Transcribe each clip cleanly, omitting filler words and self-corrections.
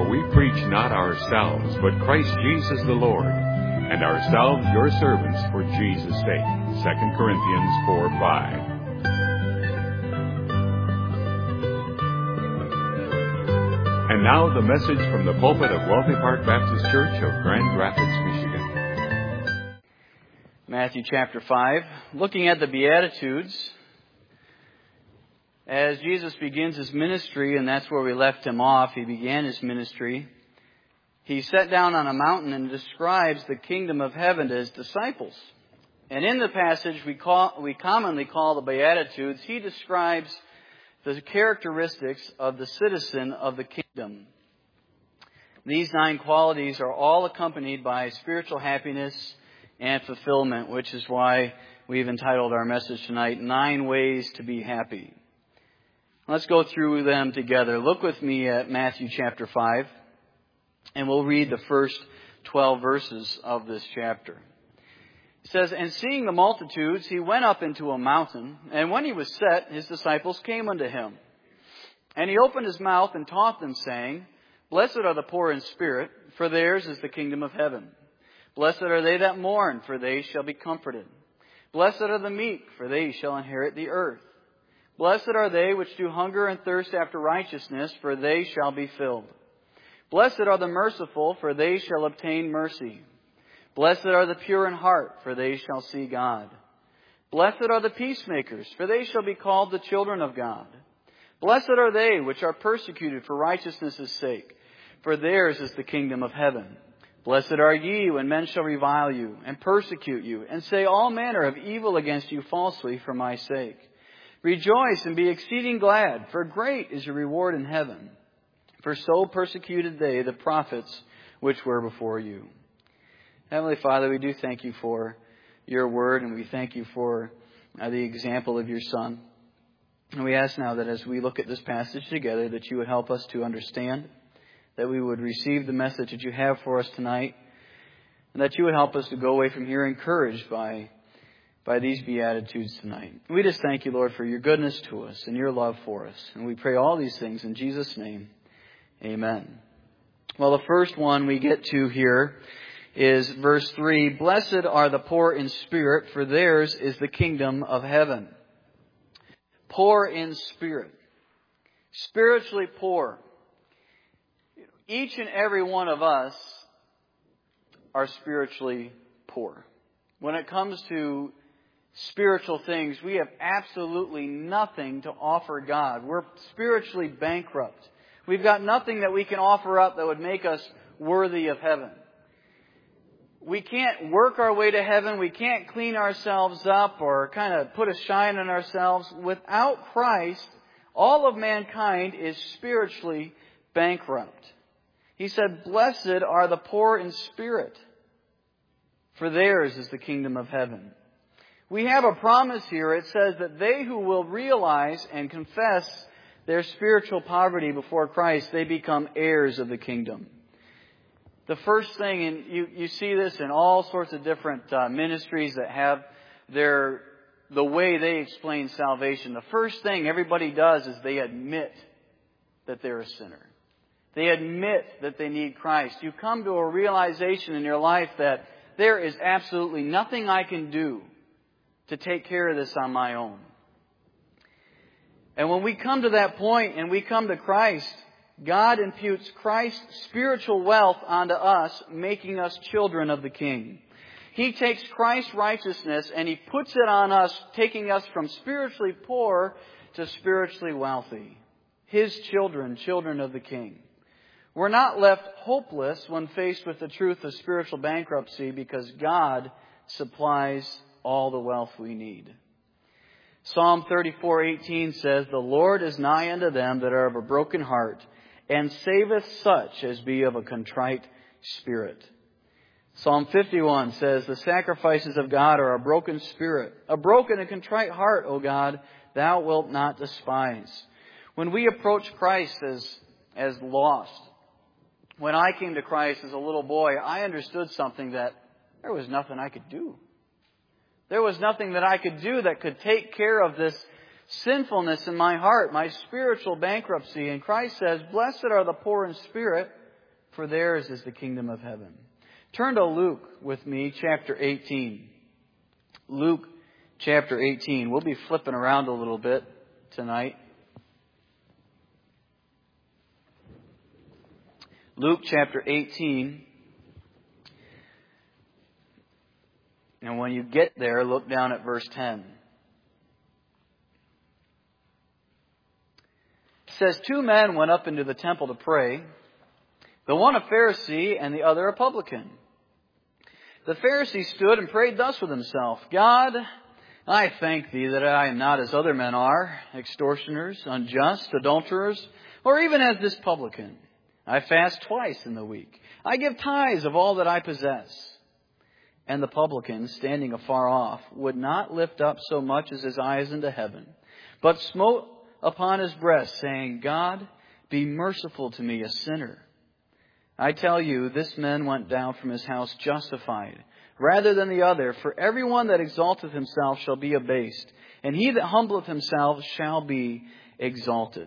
For we preach not ourselves, but Christ Jesus the Lord, and ourselves your servants for Jesus' sake. 2 Corinthians 4:5. And now the message from the pulpit of Wealthy Park Baptist Church of Grand Rapids, Michigan. Matthew chapter 5, looking at the Beatitudes. As Jesus begins his ministry, and that's where we left him off, he began his ministry. He sat down on a mountain and describes the kingdom of heaven to his disciples. And in the passage we commonly call the Beatitudes, he describes the characteristics of the citizen of the kingdom. These 9 qualities are all accompanied by spiritual happiness and fulfillment, which is why we've entitled our message tonight, 9 Ways to be Happy. Let's go through them together. Look with me at Matthew chapter 5, and we'll read the first 12 verses of this chapter. It says, And seeing the multitudes, he went up into a mountain, and when he was set, his disciples came unto him. And he opened his mouth and taught them, saying, Blessed are the poor in spirit, for theirs is the kingdom of heaven. Blessed are they that mourn, for they shall be comforted. Blessed are the meek, for they shall inherit the earth. Blessed are they which do hunger and thirst after righteousness, for they shall be filled. Blessed are the merciful, for they shall obtain mercy. Blessed are the pure in heart, for they shall see God. Blessed are the peacemakers, for they shall be called the children of God. Blessed are they which are persecuted for righteousness' sake, for theirs is the kingdom of heaven. Blessed are ye when men shall revile you, and persecute you, and say all manner of evil against you falsely for my sake. Rejoice and be exceeding glad, for great is your reward in heaven. For so persecuted they the prophets which were before you. Heavenly Father, we do thank you for your word, and we thank you for the example of your Son. And we ask now that as we look at this passage together, that you would help us to understand, that we would receive the message that you have for us tonight, and that you would help us to go away from here encouraged by these Beatitudes tonight. We just thank you, Lord, for your goodness to us and your love for us. And we pray all these things in Jesus' name. Amen. Well, the first one we get to here is verse 3. Blessed are the poor in spirit, for theirs is the kingdom of heaven. Poor in spirit. Spiritually poor. Each and every one of us are spiritually poor. When it comes to spiritual things, we have absolutely nothing to offer God. We're spiritually bankrupt. We've got nothing that we can offer up that would make us worthy of heaven. We can't work our way to heaven. We can't clean ourselves up or kind of put a shine on ourselves. Without Christ, all of mankind is spiritually bankrupt. He said, Blessed are the poor in spirit, for theirs is the kingdom of heaven. We have a promise here. It says that they who will realize and confess their spiritual poverty before Christ, they become heirs of the kingdom. The first thing, and you see this in all sorts of different ministries that have the way they explain salvation. The first thing everybody does is they admit that they're a sinner. They admit that they need Christ. You come to a realization in your life that there is absolutely nothing I can do to take care of this on my own. And when we come to that point and we come to Christ, God imputes Christ's spiritual wealth onto us, making us children of the King. He takes Christ's righteousness and He puts it on us, taking us from spiritually poor to spiritually wealthy. His children, children of the King. We're not left hopeless when faced with the truth of spiritual bankruptcy because God supplies all the wealth we need. Psalm 34:18 says, The Lord is nigh unto them that are of a broken heart, and saveth such as be of a contrite spirit. Psalm 51 says, The sacrifices of God are a broken spirit, a broken and contrite heart, O God, thou wilt not despise. When we approach Christ as lost, when I came to Christ as a little boy, I understood something that there was nothing I could do. There was nothing that I could do that could take care of this sinfulness in my heart, my spiritual bankruptcy. And Christ says, Blessed are the poor in spirit, for theirs is the kingdom of heaven. Turn to Luke with me, chapter 18. Luke chapter 18. We'll be flipping around a little bit tonight. Luke chapter 18. And when you get there, look down at verse 10. It says, 2 men went up into the temple to pray, the one a Pharisee and the other a publican. The Pharisee stood and prayed thus with himself, God, I thank Thee that I am not as other men are, extortioners, unjust, adulterers, or even as this publican. I fast twice in the week. I give tithes of all that I possess. And the publican, standing afar off, would not lift up so much as his eyes into heaven, but smote upon his breast, saying, God, be merciful to me, a sinner. I tell you, this man went down from his house justified, rather than the other. For everyone that exalteth himself shall be abased, and he that humbleth himself shall be exalted.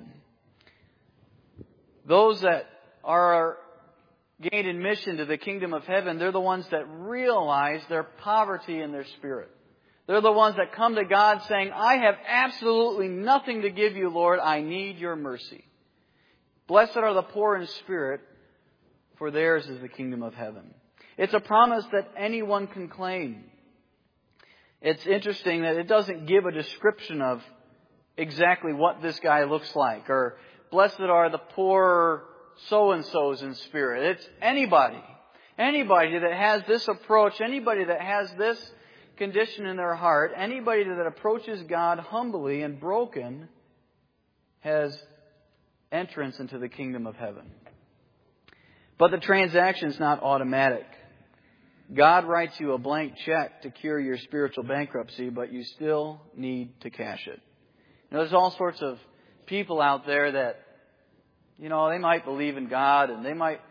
Those that are gained admission to the kingdom of heaven, they're the ones that realize their poverty in their spirit. They're the ones that come to God saying, I have absolutely nothing to give you, Lord. I need your mercy. Blessed are the poor in spirit, for theirs is the kingdom of heaven. It's a promise that anyone can claim. It's interesting that it doesn't give a description of exactly what this guy looks like, or blessed are the poor so-and-sos in spirit. It's anybody. Anybody that has this approach, anybody that has this condition in their heart, anybody that approaches God humbly and broken has entrance into the kingdom of heaven. But the transaction is not automatic. God writes you a blank check to cure your spiritual bankruptcy, but you still need to cash it. There's all sorts of people out there that, they might believe in God and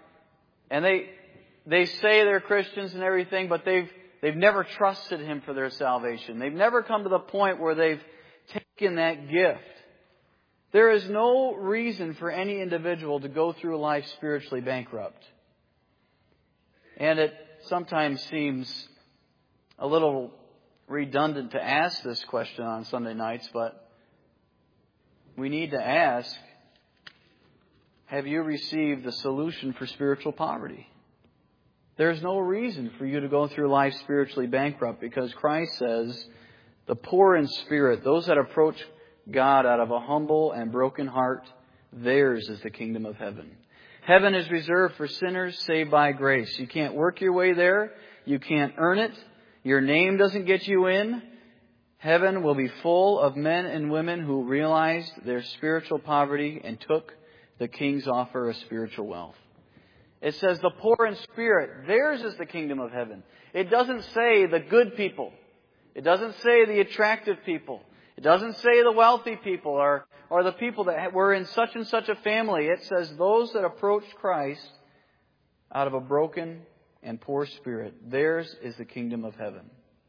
they say they're Christians and everything, but they've never trusted Him for their salvation. They've never come to the point where they've taken that gift. There is no reason for any individual to go through life spiritually bankrupt. And it sometimes seems a little redundant to ask this question on Sunday nights, but we need to ask, have you received the solution for spiritual poverty? There's no reason for you to go through life spiritually bankrupt, because Christ says, the poor in spirit, those that approach God out of a humble and broken heart, theirs is the kingdom of heaven. Heaven is reserved for sinners saved by grace. You can't work your way there. You can't earn it. Your name doesn't get you in. Heaven will be full of men and women who realized their spiritual poverty and took the King's offer of spiritual wealth. It says the poor in spirit, theirs is the kingdom of heaven. It doesn't say the good people. It doesn't say the attractive people. It doesn't say the wealthy people or the people that were in such and such a family. It says those that approached Christ out of a broken and poor spirit, theirs is the kingdom of heaven.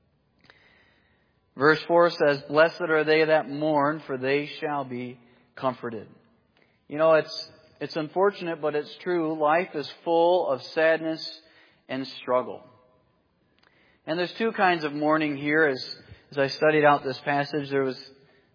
Verse 4 says, blessed are they that mourn, for they shall be comforted. It's unfortunate, but it's true. Life is full of sadness and struggle. And there's two kinds of mourning here. As I studied out this passage, there was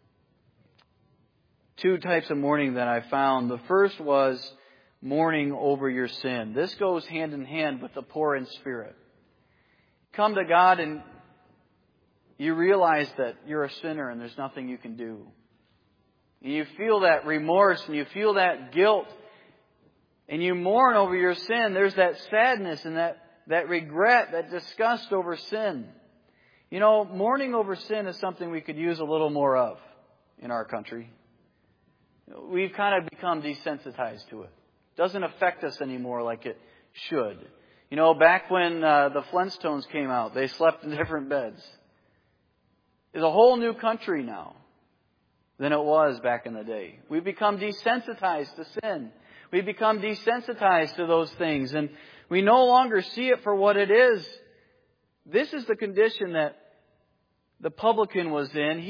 two types of mourning that I found. The first was mourning over your sin. This goes hand in hand with the poor in spirit. Come to God and you realize that you're a sinner and there's nothing you can do. And you feel that remorse and you feel that guilt. And you mourn over your sin. There's that sadness and that regret, that disgust over sin. Mourning over sin is something we could use a little more of in our country. We've kind of become desensitized to it. It doesn't affect us anymore like it should. Back when the Flintstones came out, they slept in different beds. It's a whole new country now than it was back in the day. We've become desensitized to sin. We've become desensitized to those things, and we no longer see it for what it is. This is the condition that the publican was in. He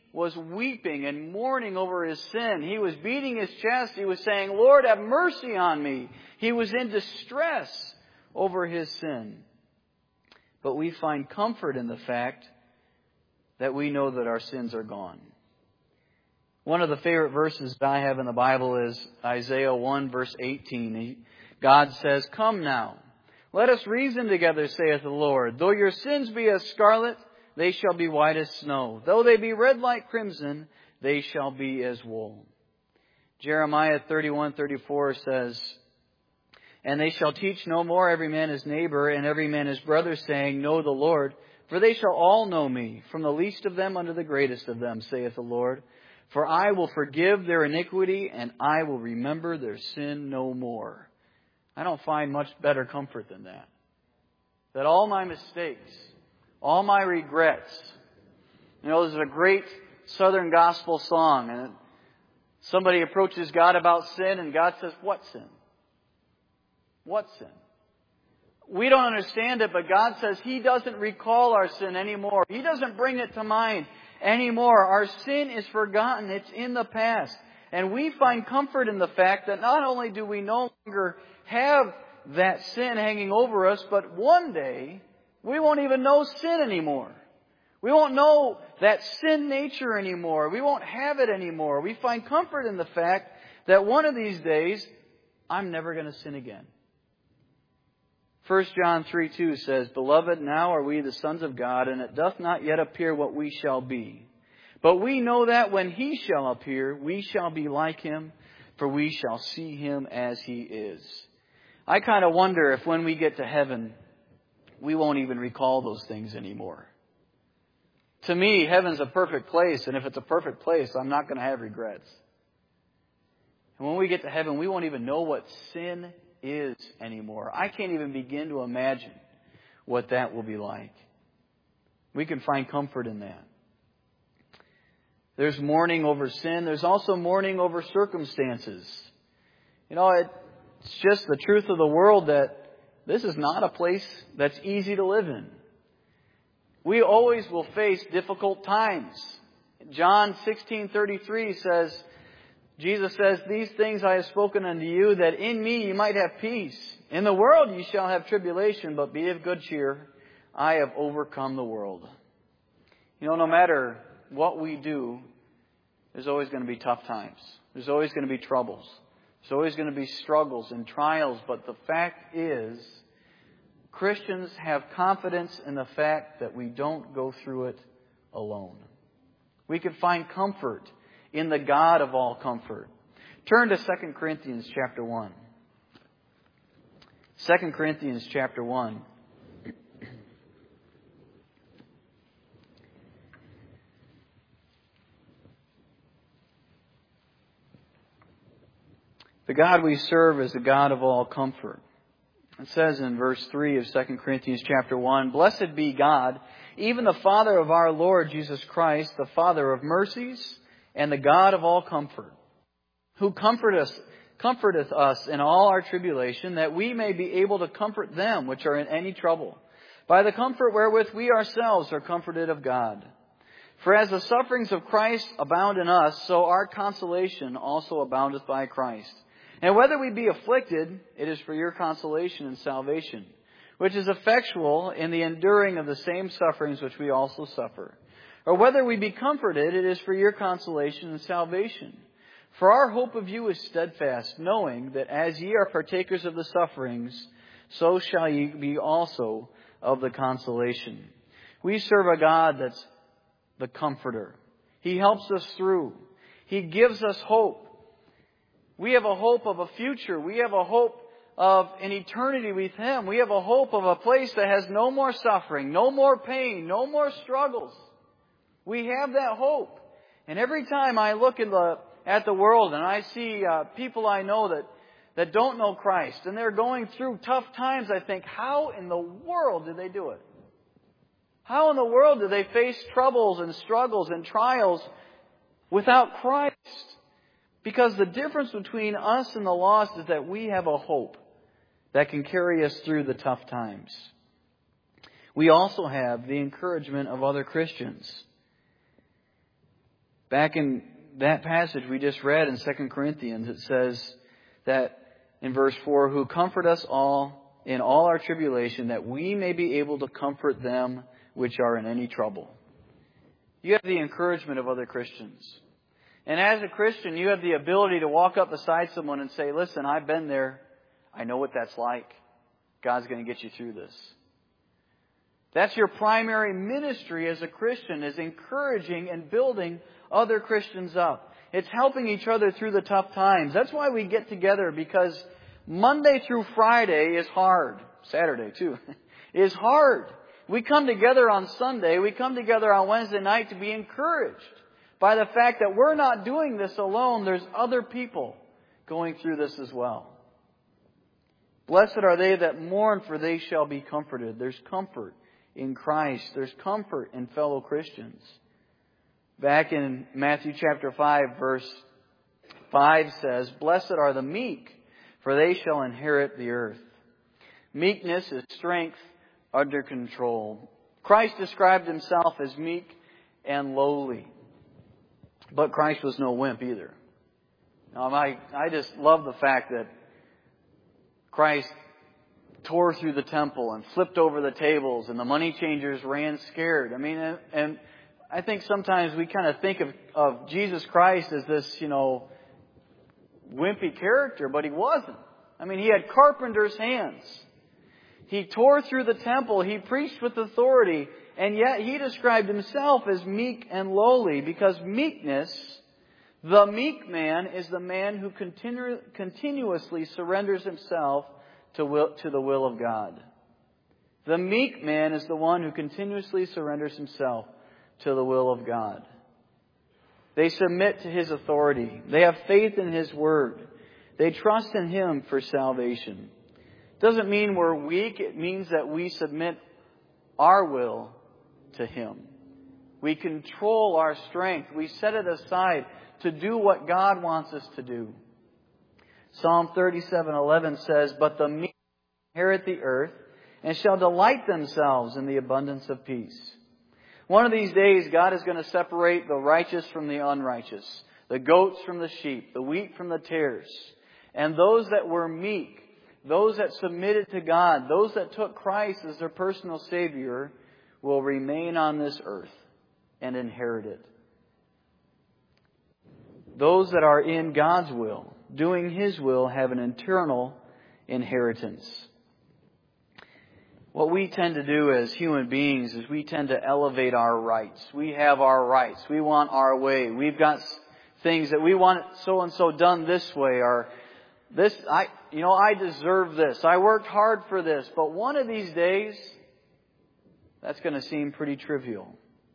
was weeping and mourning over his sin. He was beating his chest. He was saying, Lord, have mercy on me. He was in distress over his sin. But we find comfort in the fact that we know that our sins are gone. One of the favorite verses that I have in the Bible is Isaiah 1 verse 18. God says, Come now, let us reason together, saith the Lord. Though your sins be as scarlet, they shall be white as snow. Though they be red like crimson, they shall be as wool. Jeremiah 31:34 says, And they shall teach no more every man his neighbor and every man his brother, saying, Know the Lord. For they shall all know me, from the least of them unto the greatest of them, saith the Lord. For I will forgive their iniquity, and I will remember their sin no more. I don't find much better comfort than that. That all my mistakes, all my regrets. There's a great Southern gospel song, and somebody approaches God about sin, and God says, What sin? What sin? We don't understand it, but God says He doesn't recall our sin anymore. He doesn't bring it to mind anymore. Our sin is forgotten. It's in the past. And we find comfort in the fact that not only do we no longer have that sin hanging over us, but one day we won't even know sin anymore. We won't know that sin nature anymore. We won't have it anymore. We find comfort in the fact that one of these days, I'm never going to sin again. 1 John 3:2 says, Beloved, now are we the sons of God, and it doth not yet appear what we shall be. But we know that when He shall appear, we shall be like Him, for we shall see Him as He is. I kind of wonder if when we get to heaven, we won't even recall those things anymore. To me, heaven's a perfect place, and if it's a perfect place, I'm not going to have regrets. And when we get to heaven, we won't even know what sin is anymore. I can't even begin to imagine what that will be like. We can find comfort in that. There's mourning over sin. There's also mourning over circumstances. It's just the truth of the world that this is not a place that's easy to live in. We always will face difficult times. John 16:33 says, Jesus says, These things I have spoken unto you, that in me you might have peace. In the world you shall have tribulation, but be of good cheer. I have overcome the world. No matter what we do, there's always going to be tough times. There's always going to be troubles. There's always going to be struggles and trials. But the fact is, Christians have confidence in the fact that we don't go through it alone. We can find comfort in the God of all comfort. Turn to 2 Corinthians chapter 1. 2 Corinthians chapter 1. The God we serve is the God of all comfort. It says in verse 3 of 2 Corinthians chapter 1, Blessed be God, even the Father of our Lord Jesus Christ, the Father of mercies, and the God of all comfort, who comforteth us in all our tribulation, that we may be able to comfort them which are in any trouble, by the comfort wherewith we ourselves are comforted of God. For as the sufferings of Christ abound in us, so our consolation also aboundeth by Christ. And whether we be afflicted, it is for your consolation and salvation, which is effectual in the enduring of the same sufferings which we also suffer. Or whether we be comforted, it is for your consolation and salvation. For our hope of you is steadfast, knowing that as ye are partakers of the sufferings, so shall ye be also of the consolation. We serve a God that's the comforter. He helps us through. He gives us hope. We have a hope of a future. We have a hope of an eternity with Him. We have a hope of a place that has no more suffering, no more pain, no more struggles. We have that hope. And every time I look at the world and I see people I know that don't know Christ and they're going through tough times, I think, how in the world did they do it? How in the world do they face troubles and struggles and trials without Christ? Because the difference between us and the lost is that we have a hope that can carry us through the tough times. We also have the encouragement of other Christians. Back in that passage we just read in 2 Corinthians, it says that in verse 4, who comfort us all in all our tribulation, that we may be able to comfort them which are in any trouble. You have the encouragement of other Christians. And as a Christian, you have the ability to walk up beside someone and say, listen, I've been there. I know what that's like. God's going to get you through this. That's your primary ministry as a Christian, is encouraging and building other Christians up. It's helping each other through the tough times. That's why we get together, because Monday through Friday is hard. Saturday too is hard. We come together on Sunday. We come together on Wednesday night to be encouraged by the fact that we're not doing this alone. There's other people going through this as well. Blessed are they that mourn, for they shall be comforted. There's comfort in Christ. There's comfort in fellow Christians. Back in Matthew chapter 5, verse 5 says, blessed are the meek, for they shall inherit the earth. Meekness is strength under control. Christ described Himself as meek and lowly. But Christ was no wimp either. Now, I just love the fact that Christ tore through the temple and flipped over the tables, and the money changers ran scared. I mean, and I think sometimes we kind of think of Jesus Christ as this, wimpy character, but He wasn't. I mean, He had carpenter's hands. He tore through the temple. He preached with authority. And yet He described Himself as meek and lowly, because meekness, the meek man, is the man who continuously surrenders himself to the will of God. The meek man is the one who continuously surrenders himself to the will of God. They submit to His authority. They have faith in His word. They trust in Him for salvation. It doesn't mean we're weak. It means that we submit our will to Him. We control our strength. We set it aside to do what God wants us to do. Psalm 37:11 says, but the meek inherit the earth and shall delight themselves in the abundance of peace. One of these days, God is going to separate the righteous from the unrighteous, the goats from the sheep, the wheat from the tares. And those that were meek, those that submitted to God, those that took Christ as their personal Savior, will remain on this earth and inherit it. Those that are in God's will, doing His will, have an eternal inheritance. What we tend to do as human beings is we tend to elevate our rights. We have our rights. We want our way. We've got things that we want so-and-so done this way, or this, I deserve this. I worked hard for this. But one of these days, that's going to seem pretty trivial.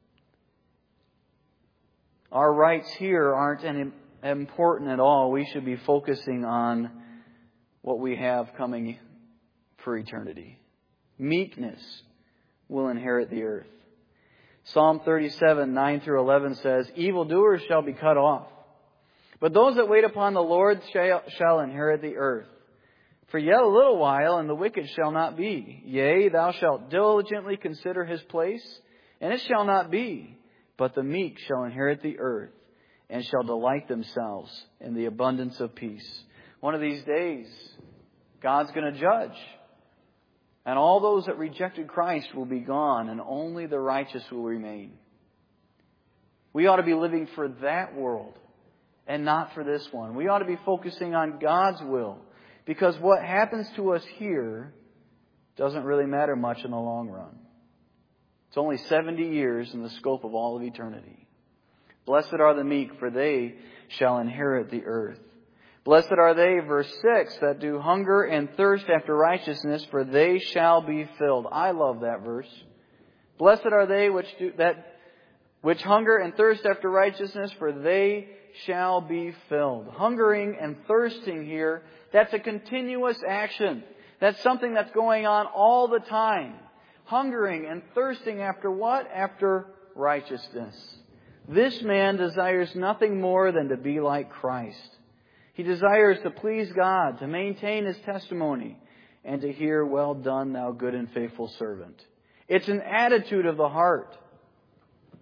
Our rights here aren't important at all. We should be focusing on what we have coming for eternity. Meekness will inherit the earth. Psalm 37:9-11 says, evildoers shall be cut off, but those that wait upon the Lord shall inherit the earth. For yet a little while, and the wicked shall not be. Yea, thou shalt diligently consider his place, and it shall not be. But the meek shall inherit the earth, and shall delight themselves in the abundance of peace. One of these days, God's going to judge. And all those that rejected Christ will be gone, and only the righteous will remain. We ought to be living for that world, and not for this one. We ought to be focusing on God's will. Because what happens to us here doesn't really matter much in the long run. It's only 70 years in the scope of all of eternity. Blessed are the meek, for they shall inherit the earth. Blessed are they, verse 6, that do hunger and thirst after righteousness, for they shall be filled. I love that verse. Blessed are they which hunger and thirst after righteousness, for they shall be filled. Hungering and thirsting here, that's a continuous action. That's something that's going on all the time. Hungering and thirsting after what? After righteousness. This man desires nothing more than to be like Christ. He desires to please God, to maintain His testimony, and to hear, well done, thou good and faithful servant. It's an attitude of the heart.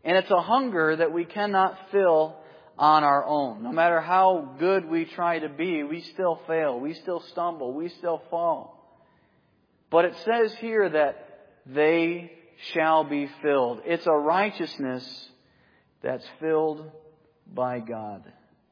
And it's a hunger that we cannot fill on our own. No matter how good we try to be, we still fail. We still stumble. We still fall. But it says here that they shall be filled. It's a righteousness that's filled by God.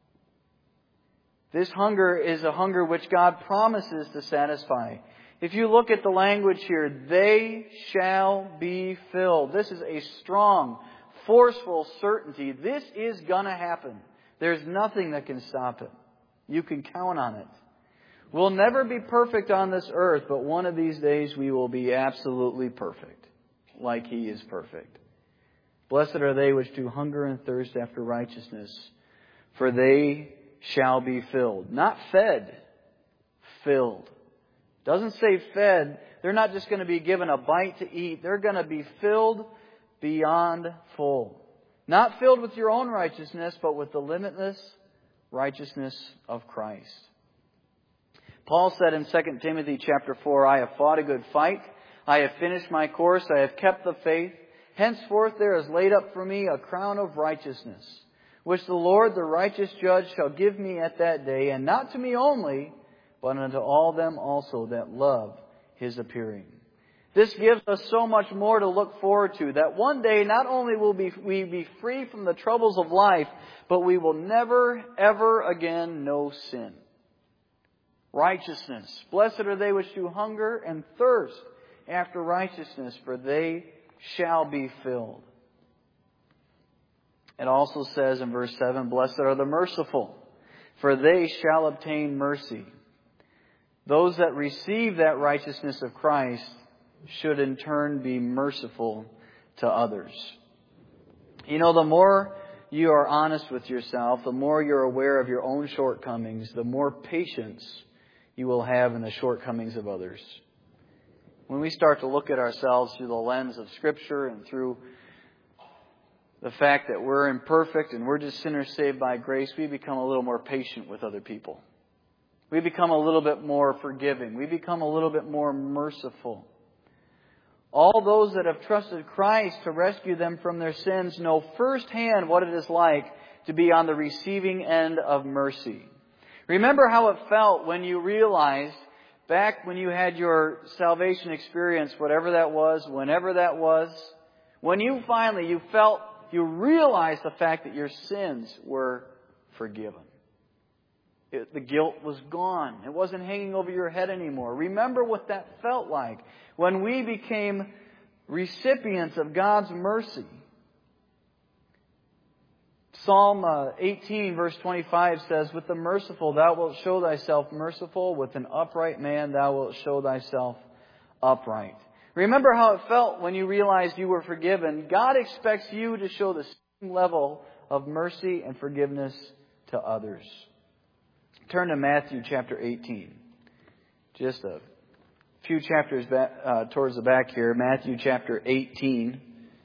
This hunger is a hunger which God promises to satisfy. If you look at the language here, they shall be filled. This is a strong, forceful certainty. This is going to happen. There's nothing that can stop it. You can count on it. We'll never be perfect on this earth, but one of these days we will be absolutely perfect, like He is perfect. Blessed are they which do hunger and thirst after righteousness, for they shall be filled. Not fed, filled. Doesn't say fed. They're not just going to be given a bite to eat. They're going to be filled beyond full. Not filled with your own righteousness, but with the limitless righteousness of Christ. Paul said in 2 Timothy chapter 4, I have fought a good fight. I have finished my course. I have kept the faith. Henceforth there is laid up for me a crown of righteousness, which the Lord, the righteous judge, shall give me at that day, and not to me only, but unto all them also that love His appearing. This gives us so much more to look forward to, that one day not only will we be free from the troubles of life, but we will never, ever again know sin. Righteousness. Blessed are they which do hunger and thirst after righteousness, for they shall be filled. It also says in verse 7, Blessed are the merciful, for they shall obtain mercy. Those that receive that righteousness of Christ should in turn be merciful to others. You know, the more you are honest with yourself, the more you're aware of your own shortcomings, the more patience you will have in the shortcomings of others. When we start to look at ourselves through the lens of Scripture and through the fact that we're imperfect and we're just sinners saved by grace, we become a little more patient with other people. We become a little bit more forgiving. We become a little bit more merciful. All those that have trusted Christ to rescue them from their sins know firsthand what it is like to be on the receiving end of mercy. Remember how it felt when you realized, back when you had your salvation experience, whatever that was, whenever that was, when you finally, you realized the fact that your sins were forgiven. The guilt was gone. It wasn't hanging over your head anymore. Remember what that felt like when we became recipients of God's mercy. Psalm 18 verse 25 says, With the merciful thou wilt show thyself merciful, with an upright man thou wilt show thyself upright. Remember how it felt when you realized you were forgiven. God expects you to show the same level of mercy and forgiveness to others. Turn to Matthew chapter 18. Just a few chapters back, towards the back here. Matthew chapter 18.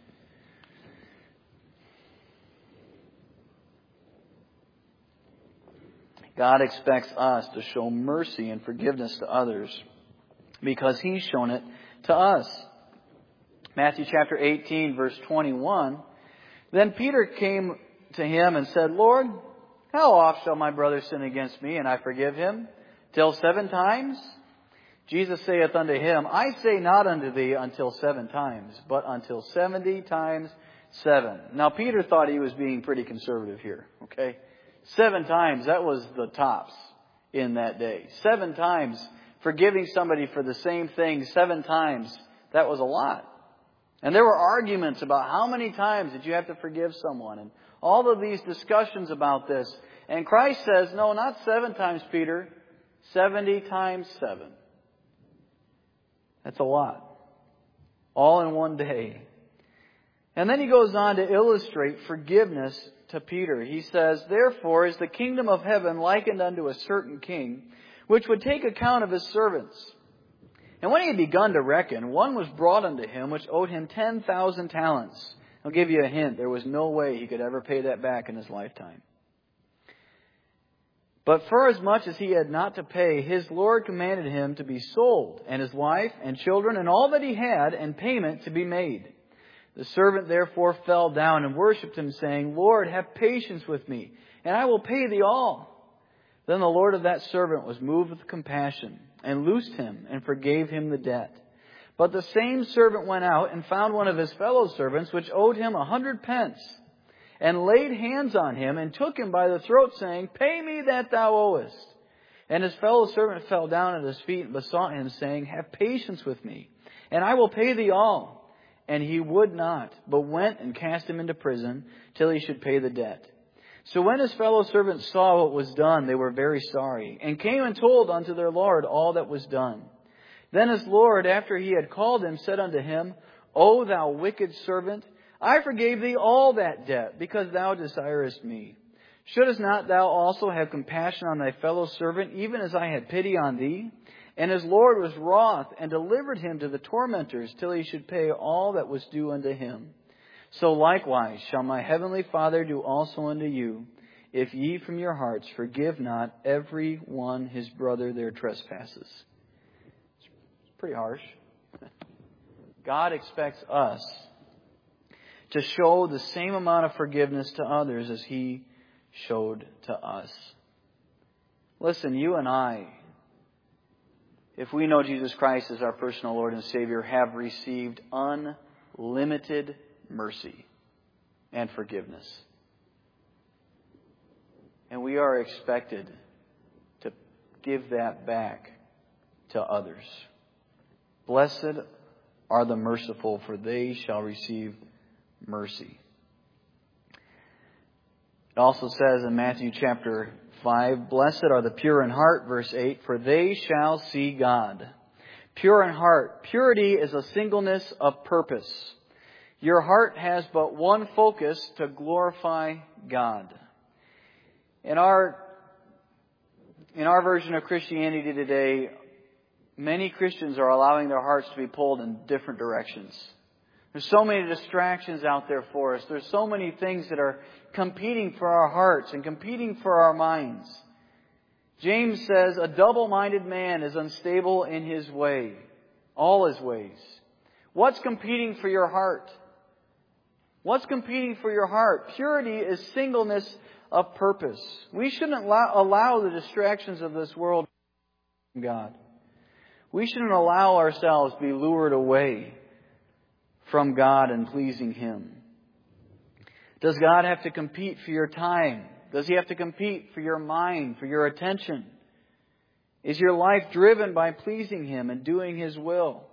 God expects us to show mercy and forgiveness to others because He's shown it to us. Matthew chapter 18 verse 21. Then Peter came to Him and said, Lord, how oft shall my brother sin against me, and I forgive him? Till 7 times? Jesus saith unto him, I say not unto thee until 7 times, but until 70 times 7. Now Peter thought he was being pretty conservative here, okay? 7 times, that was the tops in that day. 7 times, forgiving somebody for the same thing 7 times, that was a lot. And there were arguments about how many times did you have to forgive someone, and all of these discussions about this. And Christ says, no, not 7 times, Peter. 70 times 7. That's a lot. All in one day. And then He goes on to illustrate forgiveness to Peter. He says, Therefore is the kingdom of heaven likened unto a certain king, which would take account of his servants. And when he had begun to reckon, one was brought unto him, which owed him 10,000 talents. I'll give you a hint. There was no way he could ever pay that back in his lifetime. But for as much as he had not to pay, his Lord commanded him to be sold, and his wife and children and all that he had, and payment to be made. The servant therefore fell down and worshipped him, saying, Lord, have patience with me, and I will pay thee all. Then the Lord of that servant was moved with compassion, and loosed him, and forgave him the debt. But the same servant went out and found one of his fellow servants, which owed him 100 pence, and laid hands on him, and took him by the throat, saying, Pay me that thou owest. And his fellow servant fell down at his feet and besought him, saying, Have patience with me, and I will pay thee all. And he would not, but went and cast him into prison till he should pay the debt. So when his fellow servants saw what was done, they were very sorry, and came and told unto their Lord all that was done. Then his Lord, after he had called him, said unto him, O thou wicked servant, I forgave thee all that debt, because thou desirest me. Shouldest not thou also have compassion on thy fellow servant, even as I had pity on thee? And his Lord was wroth, and delivered him to the tormentors, till he should pay all that was due unto him. So likewise shall my heavenly Father do also unto you, if ye from your hearts forgive not every one his brother their trespasses. It's pretty harsh. God expects us to show the same amount of forgiveness to others as He showed to us. Listen, you and I, if we know Jesus Christ as our personal Lord and Savior, have received unlimited mercy and forgiveness. And we are expected to give that back to others. Blessed are the merciful, for they shall receive mercy. It also says in Matthew chapter 5, Blessed are the pure in heart, verse 8, for they shall see God. Pure in heart. Purity is a singleness of purpose. Your heart has but one focus, to glorify God. In our version of Christianity today, many Christians are allowing their hearts to be pulled in different directions. There's so many distractions out there for us. There's so many things that are competing for our hearts and competing for our minds. James says, a double-minded man is unstable in his way, all his ways. What's competing for your heart? What's competing for your heart? Purity is singleness of purpose. We shouldn't allow the distractions of this world from God. We shouldn't allow ourselves to be lured away from God and pleasing Him. Does God have to compete for your time? Does He have to compete for your mind, for your attention? Is your life driven by pleasing Him and doing His will?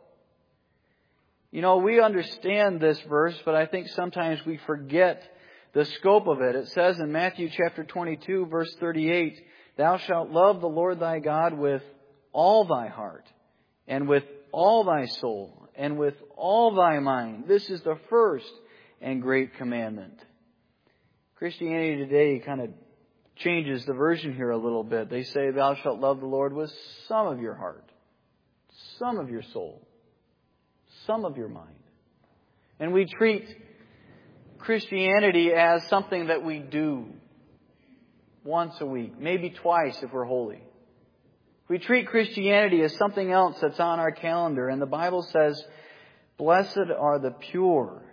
You know, we understand this verse, but I think sometimes we forget the scope of it. It says in Matthew chapter 22, verse 38, Thou shalt love the Lord thy God with all thy heart, and with all thy soul, and with all thy mind. This is the first and great commandment. Christianity today kind of changes the version here a little bit. They say, Thou shalt love the Lord with some of your heart, some of your soul, some of your mind. And we treat Christianity as something that we do once a week, maybe twice if we're holy. We treat Christianity as something else that's on our calendar. And the Bible says, Blessed are the pure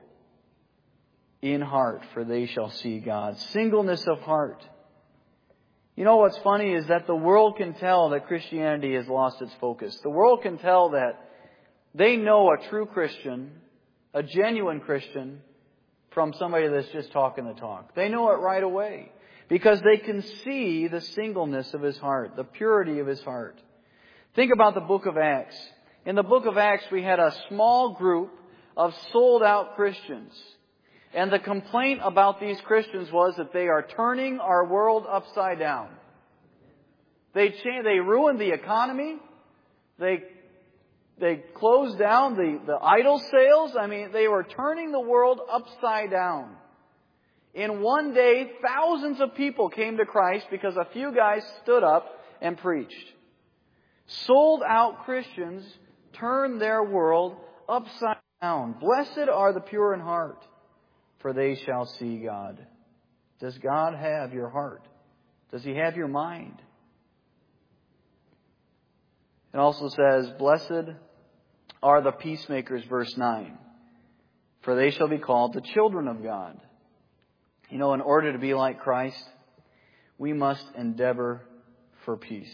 in heart, for they shall see God. Singleness of heart. You know what's funny is that the world can tell that Christianity has lost its focus. The world can tell that they know a true Christian, a genuine Christian, from somebody that's just talking the talk. They know it right away. Because they can see the singleness of his heart, the purity of his heart. Think about the book of Acts. In the book of Acts, we had a small group of sold-out Christians. And the complaint about these Christians was that they are turning our world upside down. They ruined the economy. They closed down the idol sales. I mean, they were turning the world upside down. In one day, thousands of people came to Christ because a few guys stood up and preached. Sold out Christians turned their world upside down. Blessed are the pure in heart, for they shall see God. Does God have your heart? Does He have your mind? It also says, Blessed are the peacemakers, verse 9. for they shall be called the children of God. In order to be like Christ, we must endeavor for peace.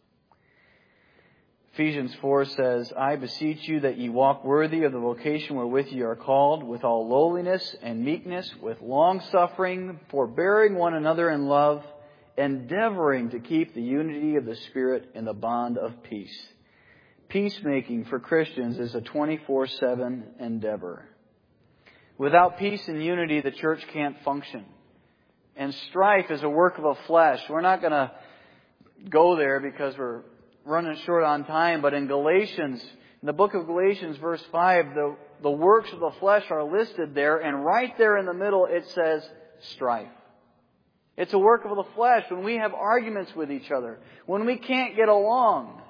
Ephesians 4 says, I beseech you that ye walk worthy of the vocation wherewith ye are called, with all lowliness and meekness, with long-suffering, forbearing one another in love, endeavoring to keep the unity of the Spirit in the bond of peace. Peacemaking for Christians is a 24/7 endeavor. Without peace and unity, the church can't function. And strife is a work of the flesh. We're not going to go there because we're running short on time, but in Galatians, in the book of Galatians, verse 5, the works of the flesh are listed there, and right there in the middle it says strife. It's a work of the flesh when we have arguments with each other, when we can't get along.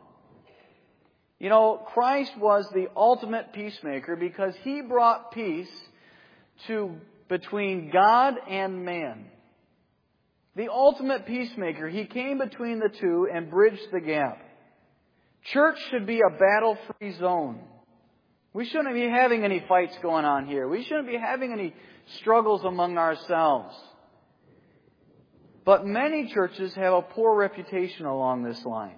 Christ was the ultimate peacemaker because He brought peace between God and man. The ultimate peacemaker. He came between the two and bridged the gap. Church should be a battle-free zone. We shouldn't be having any fights going on here. We shouldn't be having any struggles among ourselves. But many churches have a poor reputation along this line.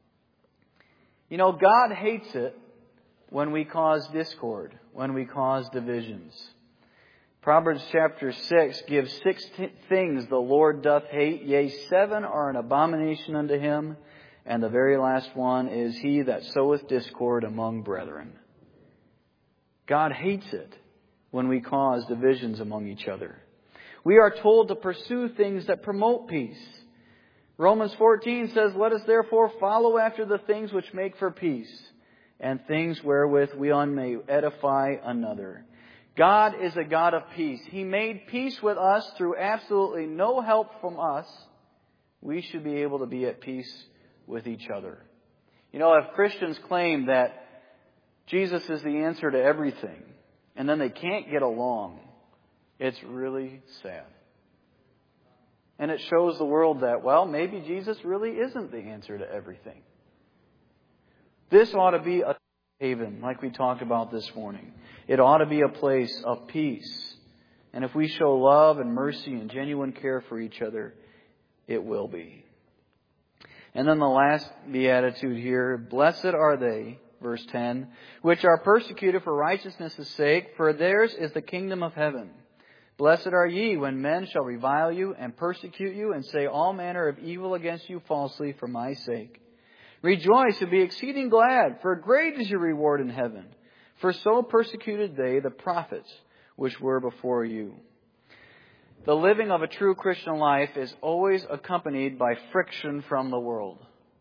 God hates it when we cause discord, when we cause divisions. Proverbs chapter 6 gives 6 things the Lord doth hate, yea, 7 are an abomination unto Him. And the very last one is he that soweth discord among brethren. God hates it when we cause divisions among each other. We are told to pursue things that promote peace. Romans 14 says, let us therefore follow after the things which make for peace, and things wherewith we may edify another. God is a God of peace. He made peace with us through absolutely no help from us. We should be able to be at peace with each other. If Christians claim that Jesus is the answer to everything, and then they can't get along, it's really sad. And it shows the world that, maybe Jesus really isn't the answer to everything. This ought to be a haven, like we talked about this morning. It ought to be a place of peace. And if we show love and mercy and genuine care for each other, it will be. And then the last beatitude here, blessed are they, verse 10, which are persecuted for righteousness' sake, for theirs is the kingdom of heaven. Blessed are ye when men shall revile you and persecute you and say all manner of evil against you falsely for my sake. Rejoice and be exceeding glad, for great is your reward in heaven. For so persecuted they the prophets which were before you. The living of a true Christian life is always accompanied by friction from the world.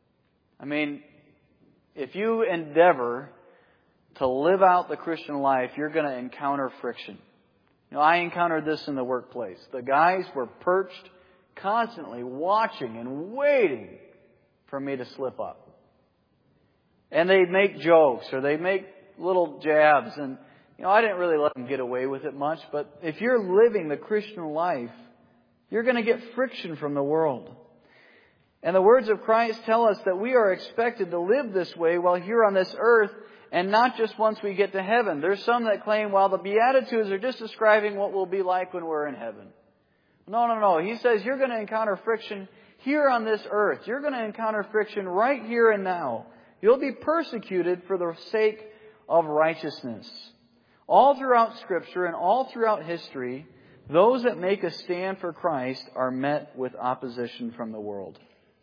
If you endeavor to live out the Christian life, you're going to encounter friction. I encountered this in the workplace. The guys were perched constantly watching and waiting for me to slip up. And they'd make jokes or they'd make little jabs. And, I didn't really let them get away with it much. But if you're living the Christian life, you're going to get friction from the world. And the words of Christ tell us that we are expected to live this way while here on this earth, and not just once we get to heaven. There's some that claim, the Beatitudes are just describing what we'll be like when we're in heaven. No. He says you're going to encounter friction here on this earth. You're going to encounter friction right here and now. You'll be persecuted for the sake of righteousness. All throughout Scripture and all throughout history, those that make a stand for Christ are met with opposition from the world.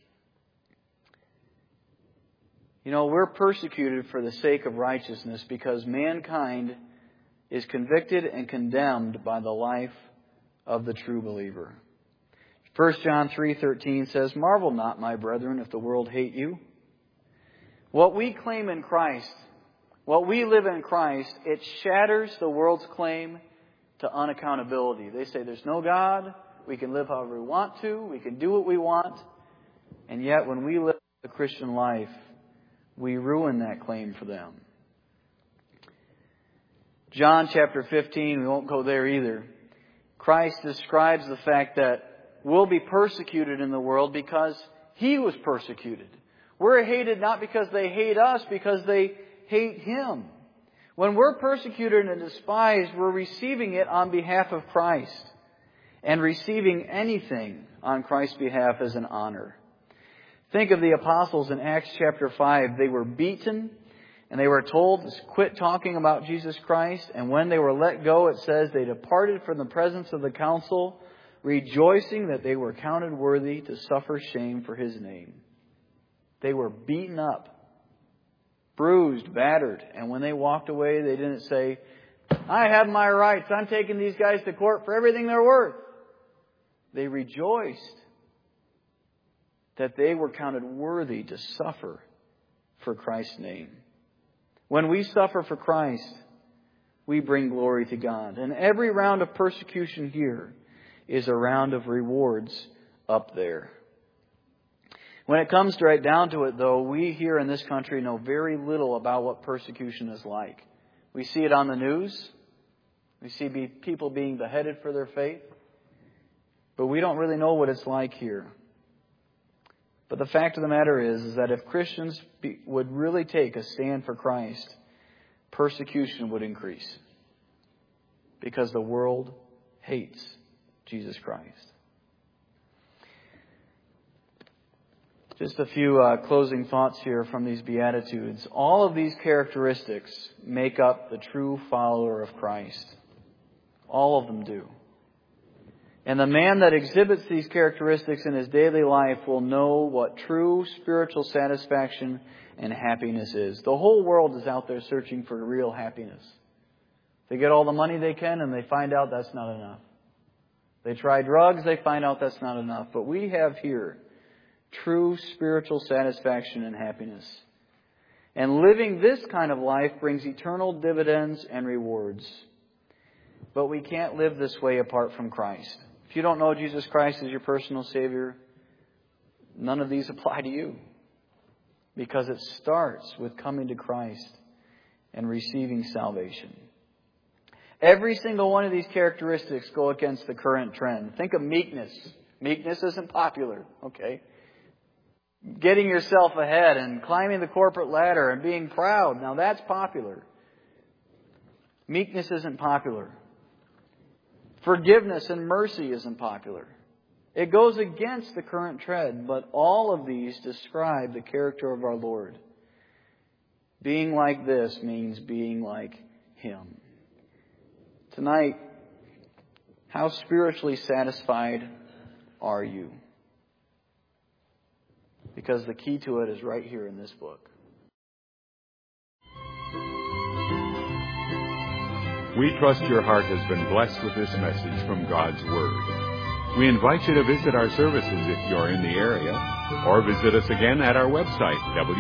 We're persecuted for the sake of righteousness because mankind is convicted and condemned by the life of the true believer. 1 John 3:13 says, marvel not, my brethren, if the world hate you. What we claim in Christ, what we live in Christ, it shatters the world's claim to unaccountability. They say there's no God, we can live however we want to, we can do what we want, and yet when we live the Christian life, we ruin that claim for them. John chapter 15, we won't go there either. Christ describes the fact that we'll be persecuted in the world because He was persecuted. We're hated not because they hate us, because they hate Him. When we're persecuted and despised, we're receiving it on behalf of Christ. And receiving anything on Christ's behalf is an honor. Think of the apostles in Acts chapter 5. They were beaten and they were told to quit talking about Jesus Christ. And when they were let go, it says they departed from the presence of the council, rejoicing that they were counted worthy to suffer shame for His name. They were beaten up, bruised, battered. And when they walked away, they didn't say, I have my rights. I'm taking these guys to court for everything they're worth. They rejoiced that they were counted worthy to suffer for Christ's name. When we suffer for Christ, we bring glory to God. And every round of persecution here is a round of rewards up there. When it comes right down to it, though, we here in this country know very little about what persecution is like. We see it on the news. We see people being beheaded for their faith. But we don't really know what it's like here. But the fact of the matter is that if Christians would really take a stand for Christ, persecution would increase. Because the world hates Jesus Christ. Just a few closing thoughts here from these Beatitudes. All of these characteristics make up the true follower of Christ. All of them do. And the man that exhibits these characteristics in his daily life will know what true spiritual satisfaction and happiness is. The whole world is out there searching for real happiness. They get all the money they can and they find out that's not enough. They try drugs, they find out that's not enough. But we have here true spiritual satisfaction and happiness. And living this kind of life brings eternal dividends and rewards. But we can't live this way apart from Christ. If you don't know Jesus Christ as your personal Savior, none of these apply to you. Because it starts with coming to Christ and receiving salvation. Every single one of these characteristics go against the current trend. Think of meekness. Meekness isn't popular, okay? Getting yourself ahead and climbing the corporate ladder and being proud. Now that's popular. Meekness isn't popular. Forgiveness and mercy isn't popular. It goes against the current trend, but all of these describe the character of our Lord. Being like this means being like Him. Tonight, how spiritually satisfied are you? Because the key to it is right here in this book. We trust your heart has been blessed with this message from God's Word. We invite you to visit our services if you're in the area, or visit us again at our website,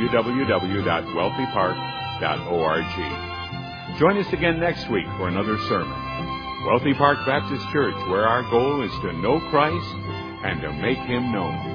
www.wealthypark.org. Join us again next week for another sermon. Wealthy Park Baptist Church, where our goal is to know Christ and to make Him known.